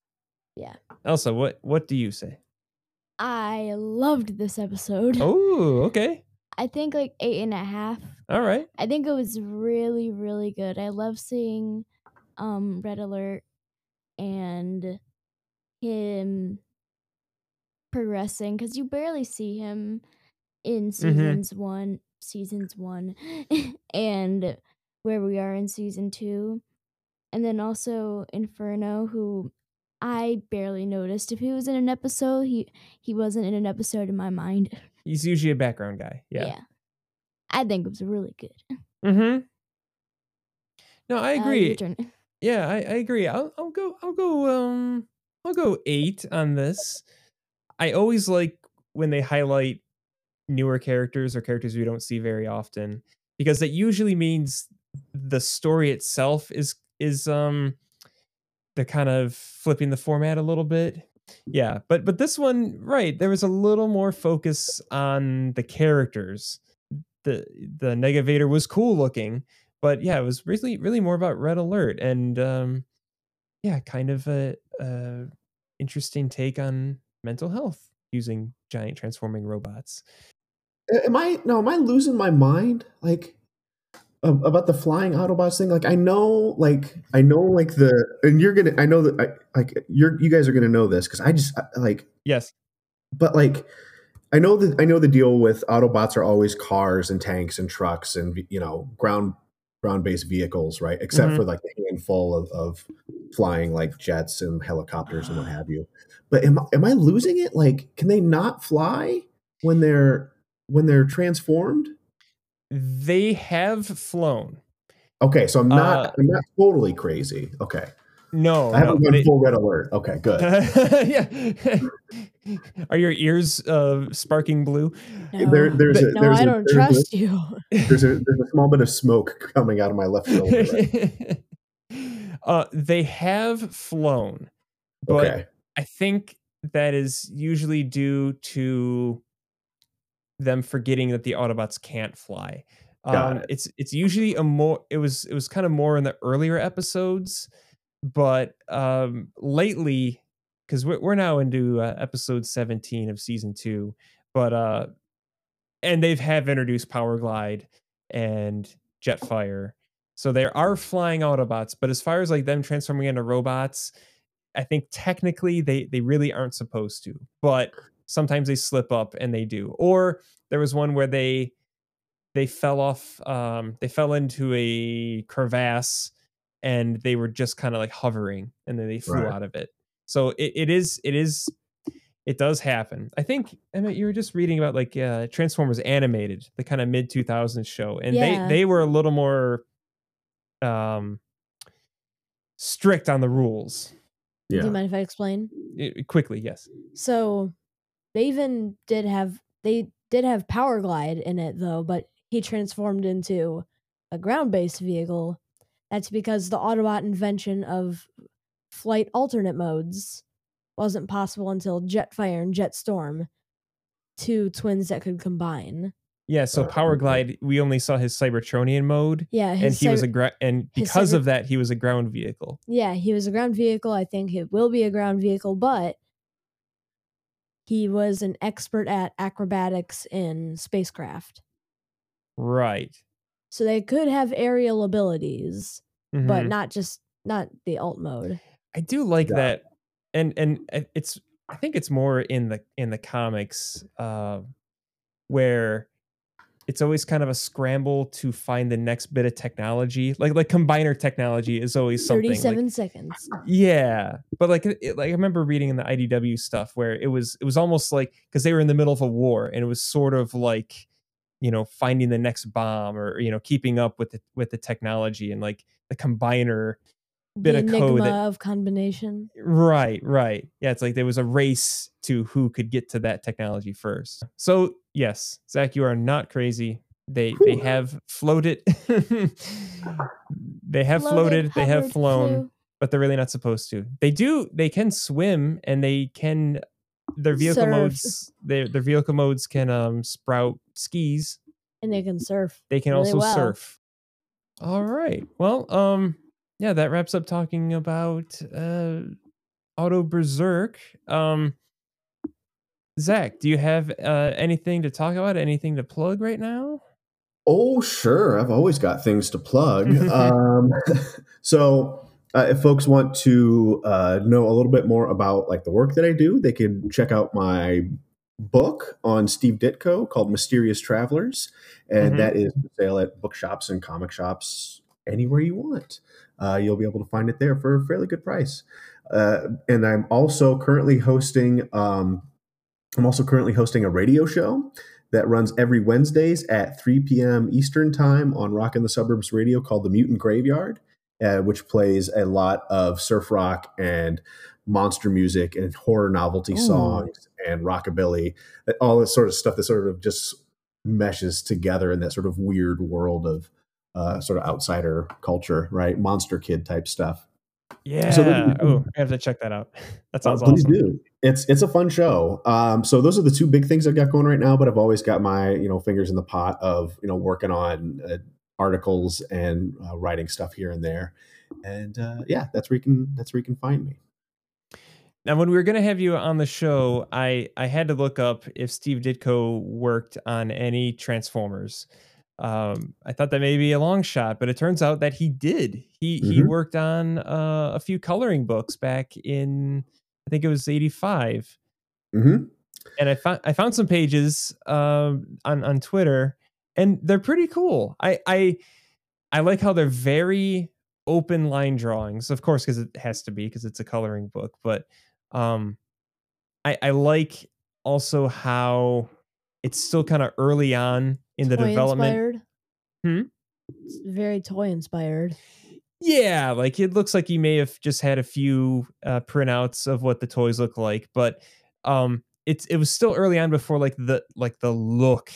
Elsa, what what do you say? I loved this episode. Oh, okay. I think like eight and a half. All right. I think it was really, really good. I love seeing um Red Alert and him progressing because you barely see him in seasons one, seasons one, and where we are in season two, and then also Inferno, who I barely noticed if he was in an episode. He he wasn't in an episode in my mind. He's usually a background guy. Yeah. I think it was really good. Mm-hmm. No, I Uh, your agree. turn. Yeah, I, I agree. I'll I'll go I'll go um I'll go eight on this. I always like when they highlight newer characters or characters we don't see very often because that usually means the story itself is is um they're kind of flipping the format a little bit. Yeah, but but this one, right, there was a little more focus on the characters. The the Negavator was cool looking, but yeah, it was really really more about Red Alert and um yeah, kind of a, a interesting take on mental health using giant transforming robots. Am I no? Am I losing my mind? Like a- about the flying Autobots thing? Like I know, like I know, like the and you're gonna. I know that I, like you're you guys are gonna know this because I just I- like. Yes. But like I know that I know the deal with Autobots are always cars and tanks and trucks and you know ground ground based vehicles, right? Except Mhm. for like the handful of, of flying like jets and helicopters and what have you. But am am I losing it? Like, can they not fly when they're when they're transformed? They have flown. Okay, so I'm not Uh, I'm not totally crazy. Okay, No, I no, haven't but gone it, full red alert. Okay, good. yeah. Are your ears uh, sparking blue? no, There, there's But- a, no, there's I a, don't there's trust a, you. There's a there's a small bit of smoke coming out of my left shoulder. Right? uh, they have flown, but Okay, I think that is usually due to them forgetting that the Autobots can't fly. Got Um, it. it's it's usually a more it was it was kind of more in the earlier episodes, but um, lately because we're we're now into uh, episode seventeen of season two, but uh, and they've have introduced Power Glide and Jetfire, so there are flying Autobots. But as far as like them transforming into robots, I think technically they they really aren't supposed to, but sometimes they slip up and they do. Or there was one where they they fell off um they fell into a crevasse and they were just kind of like hovering and then they flew Right. out of it. So it, it is it is it does happen. I think I mean you were just reading about like uh Transformers Animated, the kind of mid two thousands show, and Yeah. they they were a little more um strict on the rules. Do Yeah. you mind if I explain? I- quickly, yes. So they even did have they did have Power Glide in it though, but he transformed into a ground-based vehicle. That's because the Autobot invention of flight alternate modes wasn't possible until Jetfire and Jetstorm, two twins that could combine. Yeah, so Uh, Power okay. Glide, we only saw his Cybertronian mode, Yeah, and his he was cyber- a gra- and his because cyber- of that, he was a ground vehicle. yeah, he was a ground vehicle. I think it will be a ground vehicle, but he was an expert at acrobatics in spacecraft. Right. So they could have aerial abilities, but Mhm. not just not the alt mode. I do like Yeah. that, and and uh, it's I think it's more in the in the comics uh, where it's always kind of a scramble to find the next bit of technology. Like like combiner technology is always something. Thirty-seven Like, seconds. yeah, but like it, like I remember reading in the I D W stuff where it was it was almost like because they were in the middle of a war and it was sort of like, you know, finding the next bomb or, you know, keeping up with the with the technology, and like the combiner bit The of enigma code that, of combination. right, right. Yeah, it's like there was a race to who could get to that technology first. So yes, Zach, you are not crazy. They they Whew. have floated. They have floated, they have hovered, flown, flew. but they're really not supposed to. They do, they can swim, and they can their vehicle Surf. modes their their vehicle modes can um sprout skis. And they can surf. They can really also well. surf. All right. Well, um, yeah, that wraps up talking about uh, Auto Berserk. Um, Zach, do you have uh, anything to talk about? Anything to plug right now? Oh, sure. I've always got things to plug. um, so, uh, if folks want to uh, know a little bit more about like the work that I do, they can check out my book on Steve Ditko called Mysterious Travelers, and Mhm. that is for sale at bookshops and comic shops anywhere you want. Uh, you'll be able to find it there for a fairly good price. Uh, and I'm also currently hosting. Um, I'm also currently hosting a radio show that runs every Wednesdays at three p.m. Eastern Time on Rock in the Suburbs Radio called The Mutant Graveyard, uh, which plays a lot of surf rock and monster music and horror novelty Ooh. songs and rockabilly, all this sort of stuff that sort of just meshes together in that sort of weird world of uh, sort of outsider culture, right? Monster Kid type stuff. Yeah. So those- Oh, I have to check that out. That sounds Uh, please awesome. do. It's it's a fun show. Um, so those are the two big things I've got going right now. But I've always got my you know fingers in the pot of you know working on uh, articles and uh, writing stuff here and there. And uh, yeah, that's where you can that's where you can find me. Now, when we were going to have you on the show, I, I had to look up if Steve Ditko worked on any Transformers. Um, I thought that may be a long shot, but it turns out that he did. He he Mhm. worked on uh, a few coloring books back in, I think it was eighty-five. Mm-hmm. And I found I found some pages um, on on Twitter, and they're pretty cool. I I I like how they're very open line drawings, of course, because it has to be because it's a coloring book. But um, I I like also how it's still kind of early on in the Toy development. inspired. Hmm? It's very toy inspired. Yeah, like it looks like he may have just had a few uh, printouts of what the toys look like, but um, it's it was still early on before like the like the look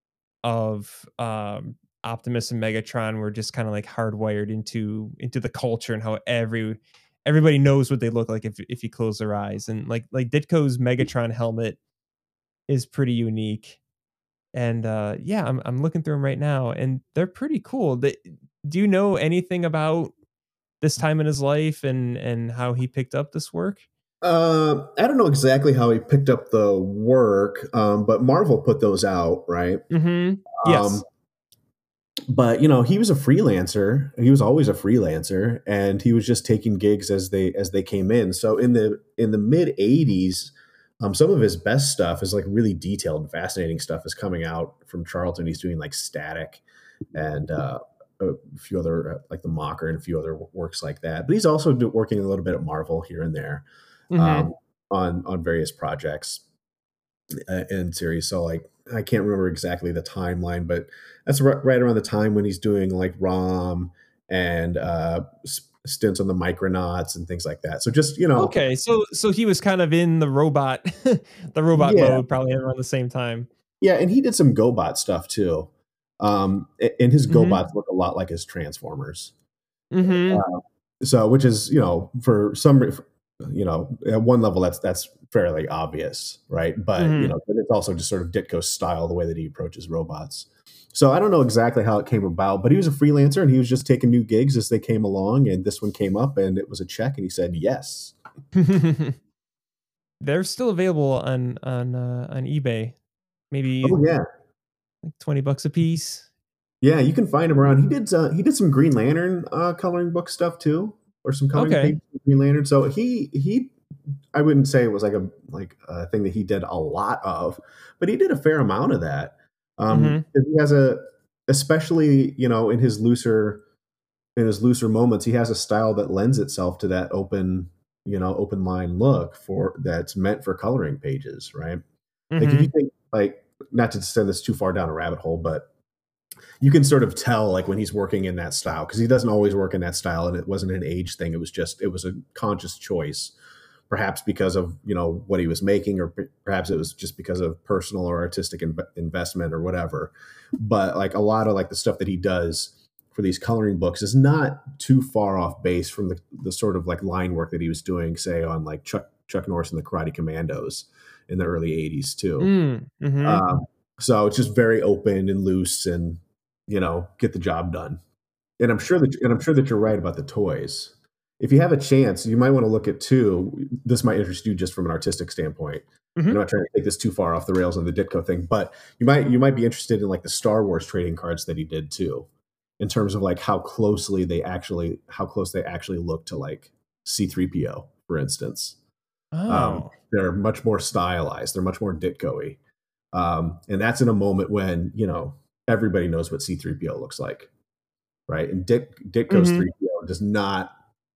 of um, Optimus and Megatron were just kind of like hardwired into into the culture and how every everybody knows what they look like if if you close their eyes. And like like Ditko's Megatron helmet is pretty unique. And uh, yeah, I'm I'm looking through them right now, and they're pretty cool. They, do you know anything about this time in his life and and how he picked up this work? Uh, I don't know exactly how he picked up the work, um, but Marvel put those out, right? Mm-hmm. Yes. Um, but you know, he was a freelancer. He was always a freelancer, and he was just taking gigs as they as they came in. So in the in the mid eighties, um, some of his best stuff is like really detailed and fascinating stuff is coming out from Charlton. He's doing like Static and uh, a few other uh, like the Mocker and a few other works like that. But he's also do, working a little bit at Marvel here and there Mhm. um, on on various projects uh, and series. So like I can't remember exactly the timeline, but that's r- right around the time when he's doing like ROM and uh, stints on the Micronauts and things like that. So just, you know, Okay, so so he was kind of in the robot, the robot Yeah. mode probably around the same time. yeah, and he did some GoBot stuff too. Um, a- and his Mhm. GoBots look a lot like his Transformers. Mm-hmm. So, which is, you know, for some, you know, at one level, that's that's fairly obvious, right? But Mhm. you know, but it's also just sort of Ditko's style, the way that he approaches robots. So I don't know exactly how it came about, but he was a freelancer and he was just taking new gigs as they came along, and this one came up and it was a check, and he said yes. They're still available on on uh, on eBay. Maybe Oh yeah, like twenty bucks a piece. yeah, you can find him around. He did uh, he did some Green Lantern uh, coloring book stuff too, or some coloring Okay. pages with Green Lantern. So he he, I wouldn't say it was like a like a thing that he did a lot of, but he did a fair amount of that. Um, Mhm. He has a, especially you know in his looser in his looser moments, he has a style that lends itself to that open you know open line look for that's meant for coloring pages, right? Like if you Mhm. think like not to send this too far down a rabbit hole, but you can sort of tell like when he's working in that style, because he doesn't always work in that style, and it wasn't an age thing. It was just it was a conscious choice, perhaps because of you know what he was making, or p- perhaps it was just because of personal or artistic inv- investment or whatever. But like a lot of like the stuff that he does for these coloring books is not too far off base from the, the sort of like line work that he was doing, say on like Chuck Chuck Norris and the Karate Commandos in the early eighties too. Mm. Mhm. Um, so it's just very open and loose, and you know, get the job done. And I'm sure that and I'm sure that you're right about the toys. If you have a chance, you might want to look at two. This might interest you just from an artistic standpoint. Mhm. I'm not trying to take this too far off the rails on the Ditko thing, but you might you might be interested in like the Star Wars trading cards that he did too, in terms of like how closely they actually how close they actually look to like C three P O, for instance. Um, Oh. they're much more stylized. They're much more Ditko-y. Um, and that's in a moment when, you know, everybody knows what C three P O looks like, right? And Dit, Ditko's Mhm. three P O does not,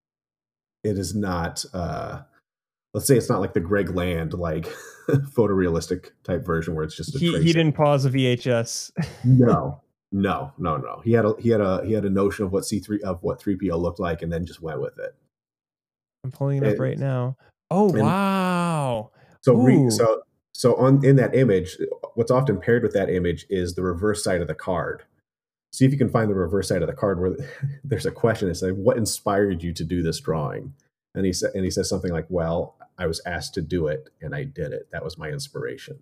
it is not, uh, let's say it's not like the Greg Land, like photorealistic type version where it's just a He trace. he didn't pause a V H S. No, no, no, no. He had a, he had a, he had a notion of what C three, of what three P O looked like, and then just went with it. I'm pulling it up It- right now. Oh and- wow. So, re, Ooh. so, so on in that image, what's often paired with that image is the reverse side of the card. See if you can find the reverse side of the card where there's a question. It's like, what inspired you to do this drawing? And he said, and he says something like, "Well, I was asked to do it, and I did it. That was my inspiration."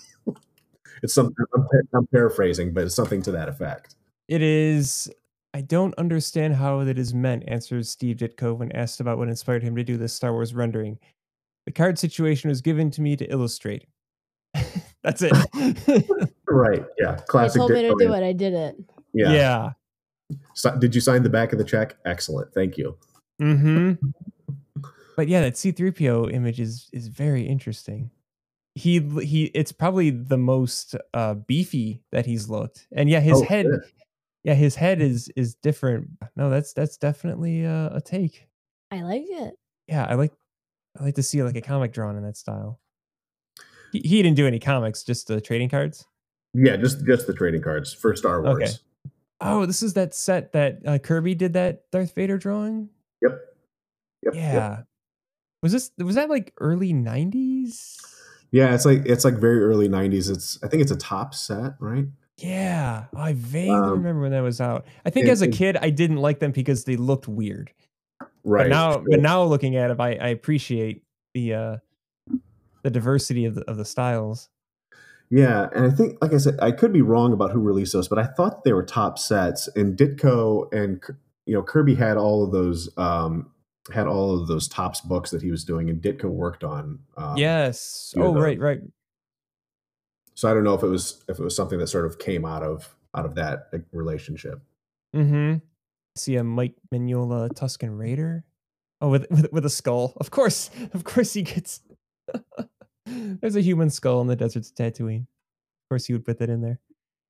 It's something I'm, I'm paraphrasing, but it's something to that effect. It is. I don't understand how that is meant, answers Steve Ditko when asked about what inspired him to do this Star Wars rendering. The card situation was given to me to illustrate. That's it. Right? Yeah. They Classic. told me to Ditko. do it. I did it. Yeah. Yeah. So, did you sign the back of the check? Excellent. Thank you. Mm-hmm. But yeah, that C three P O image is is very interesting. He he it's probably the most uh beefy that he's looked. And yeah, his Oh, head sure. yeah, his head is is different. No, that's that's definitely uh, a take. I like it. Yeah, I like I like to see like a comic drawn in that style. He, he didn't do any comics, just the trading cards. Yeah, just just the trading cards for Star Wars. Okay. Oh, this is that set that uh, Kirby did that Darth Vader drawing. Yep. Yep. Yeah. Yep. Was this was that like early nineties? Yeah, it's like it's like very early nineties. It's I think it's a top set, right? Yeah, I vaguely Um, remember when that was out. I think it- as a it- kid I didn't like them because they looked weird. Right. But now, Sure. but now looking at it, I, I appreciate the uh, the diversity of the of the styles. Yeah, and I think, like I said, I could be wrong about who released those, but I thought they were top sets. And Ditko and you know Kirby had all of those um, had all of those tops books that he was doing, and Ditko worked on. Um, Yes. few of Oh, those. right, right. So I don't know if it was if it was something that sort of came out of out of that like, relationship. Mm-hmm. See a Mike Mignola Tuscan Raider. Oh, with with with a skull. Of course, of course he gets. There's a human skull in the deserts of Tatooine. Of course, he would put that in there.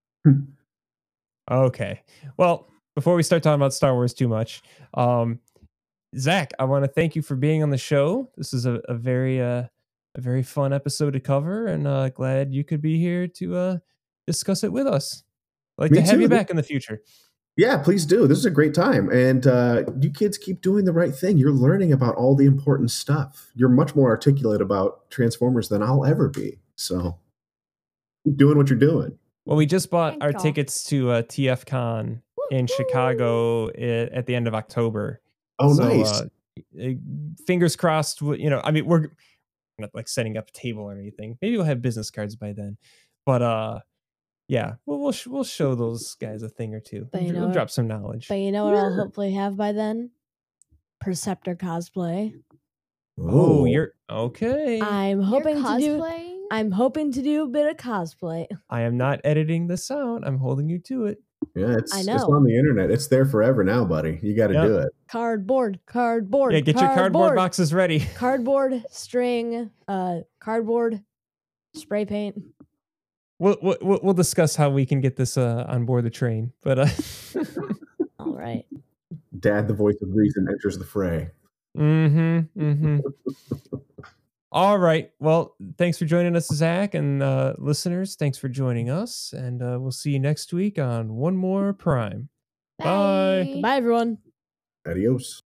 Okay. Well, before we start talking about Star Wars too much, um, Zach, I want to thank you for being on the show. This is a, a very uh, a very fun episode to cover, and uh, glad you could be here to uh, discuss it with us. I'd like Me to have too. you back in the future. Yeah, please do. This is a great time. And uh, you kids keep doing the right thing. You're learning about all the important stuff. You're much more articulate about Transformers than I'll ever be. So keep doing what you're doing. Well, we just bought Thank our y'all. tickets to uh, T F Con in Chicago i- at the end of October. Oh, So, nice. uh, uh, fingers crossed. w- You know, I mean, we're not like setting up a table or anything. Maybe we'll have business cards by then. But uh, yeah, we'll we'll, sh- we'll show those guys a thing or two. But you We'll, know we'll what? drop some knowledge. But you know what I'll hopefully have by then? Perceptor cosplay. Oh, Ooh. you're okay. I'm You're hoping to do. cosplaying? I'm hoping to do a bit of cosplay. I am not editing this out. I'm holding you to it. Yeah, it's, I it's know. on the internet. It's there forever now, buddy. You got to Yep. do it. Cardboard, cardboard. Yeah, get your cardboard boxes ready. Cardboard, string, uh, cardboard, spray paint. We'll, we'll we'll discuss how we can get this uh, on board the train. But uh, All right. Dad, the voice of reason, enters the fray. mm-hmm, mm-hmm. All right. Well, thanks for joining us, Zach, and uh, listeners. Thanks for joining us, and uh, we'll see you next week on One More Prime. Bye. Bye, everyone. Adios.